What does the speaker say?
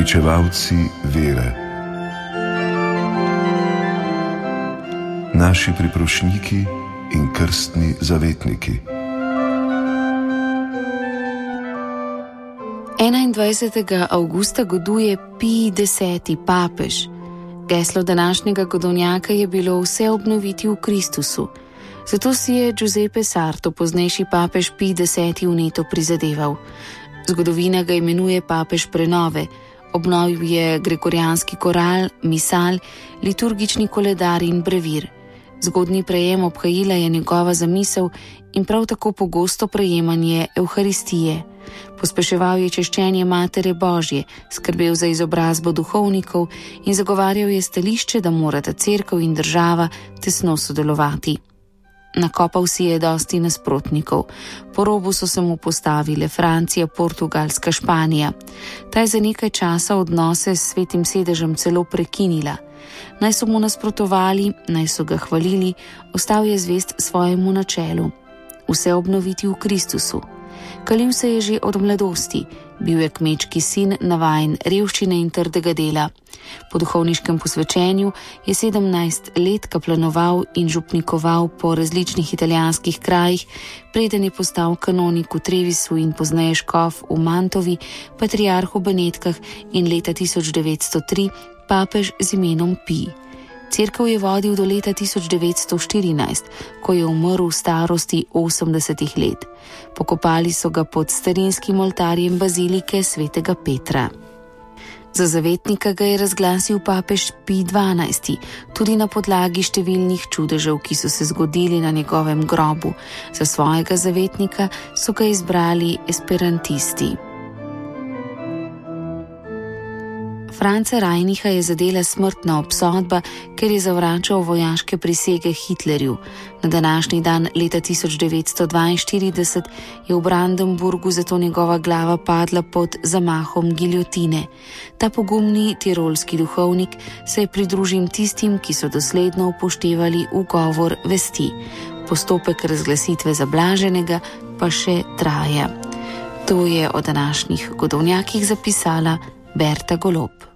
Pričevalci vere. Naši priprošniki in krstni zavetniki. 21. avgusta goduje Pij X. papež. Geslo današnjega godovnjaka je bilo vse obnoviti v Kristusu. Zato si je Giuseppe Sarto, poznejši papež Pij X. vneto prizadeval. Zgodovina ga imenuje papež prenove. Obnovil je gregorijanski koral, misal, liturgični koledar in brevir. Zgodnji prejem obhajila je njegova zamisel in prav tako pogosto prejemanje Evharistije. Pospeševal je češčenje Matere Božje, skrbel za izobrazbo duhovnikov in zagovarjal je stališče, da morata cerkev in država tesno sodelovati. Nakopal si je dosti nasprotnikov. Po robu so se mu postavile Francija, Portugalska, Španija. Ta je za nekaj časa odnose s Svetim sedežem celo prekinila. Naj so mu nasprotovali, naj so ga hvalili, ostal je zvest svojemu načelu. Vse obnoviti v Kristusu. Kalil se je že od mladosti, bil je kmečki sin, navajen revščine in trdega dela. Po duhovniškem posvečenju je 17 let kaplanoval in župnikoval po različnih italijanskih krajih, preden je postal kanonik v Trevisu in pozneje škof v Mantovi, patriarh v Benetkah in leta 1903 papež z imenom Pij. Cerkev je vodil do leta 1914, ko je umrl v starosti 80 let. Pokopali so ga pod starinskim oltarjem bazilike svetega Petra. Za zavetnika ga je razglasil papež Pij XII, tudi na podlagi številnih čudežev, ki so se zgodili na njegovem grobu. Za svojega zavetnika so ga izbrali esperantisti. Franca Reinicha je zadela smrtna obsodba, ker je zavračal vojaške prisege Hitlerju. Na današnji dan leta 1942 je v Brandenburgu zato njegova glava padla pod zamahom giljotine. Ta pogumni tirolski duhovnik se je pridružil tistim, ki so dosledno upoštevali ugovor vesti. Postopek razglasitve za blaženega pa še traja. To je o današnjih godovnjakih zapisala Berta Golob.